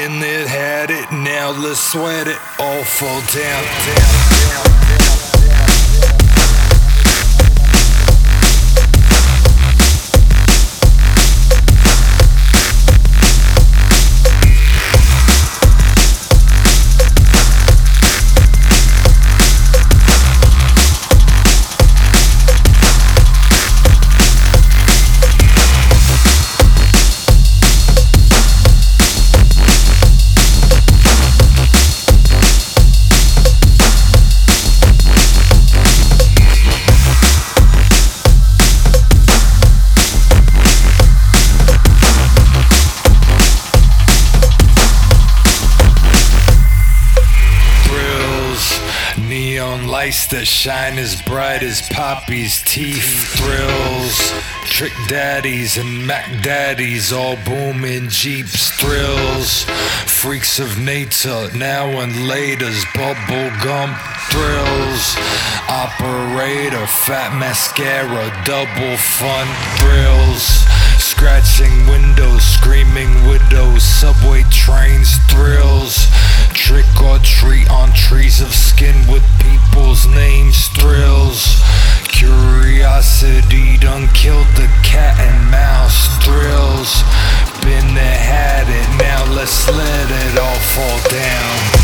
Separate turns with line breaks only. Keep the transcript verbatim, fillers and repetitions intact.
Been it, had it, now let's sweat it. All fall down, down, down, down. Neon lights that shine as bright as Poppy's teeth. Thrills, Trick Daddies and Mac Daddies all booming Jeeps. Thrills, freaks of nature now and later's bubble gum. Thrills, operator, fat mascara, double fun. Thrills, scratching windows, screaming widows, subway trains. Thrills, trick or treat on trees of skin with people's names. Thrills, curiosity done killed the cat and mouse. Thrills, been there, had it, now let's let it all fall down.